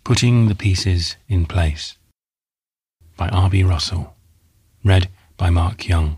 Putting the Pieces in Place by R.B. Russell. Read by Mark Young.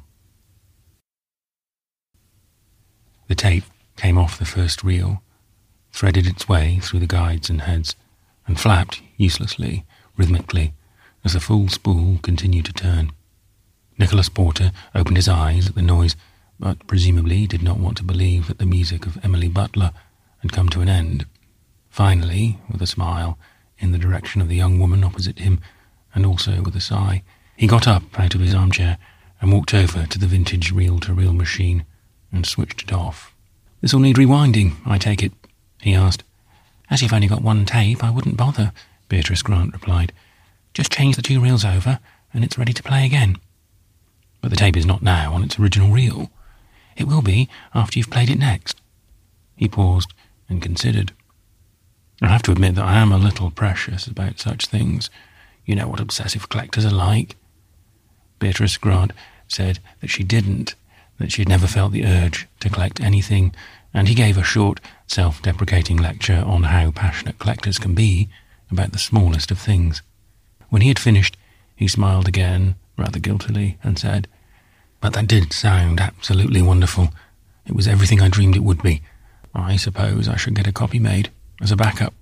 The tape came off the first reel, threaded its way through the guides and heads, and flapped uselessly, rhythmically, as the full spool continued to turn. Nicholas Porter opened his eyes at the noise, but presumably did not want to believe that the music of Emily Butler had come to an end. Finally, with a smile, in the direction of the young woman opposite him, and also with a sigh, he got up out of his armchair and walked over to the vintage reel-to-reel machine and switched it off. "This'll need rewinding, I take it?" he asked. "As you've only got one tape, I wouldn't bother," Beatrice Grant replied. "Just change the 2 reels over, and it's ready to play again." "But the tape is not now on its original reel." "It will be after you've played it next." He paused and considered. "I have to admit that I am a little precious about such things. You know what obsessive collectors are like." Beatrice Grant said that she didn't, that she had never felt the urge to collect anything, and he gave a short, self-deprecating lecture on how passionate collectors can be about the smallest of things. When he had finished, he smiled again, rather guiltily, and said, "But that did sound absolutely wonderful. It was everything I dreamed it would be. I suppose I should get a copy made, as a backup."